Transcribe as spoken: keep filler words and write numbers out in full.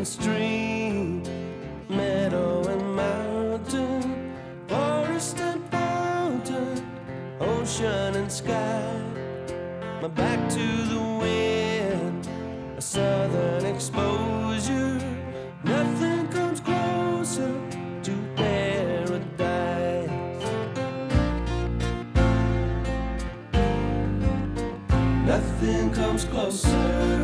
and stream, meadow and mountain, forest and fountain, ocean and sky. My back to the wind, a southern exposure. Nothing comes closer to paradise. Nothing comes closer.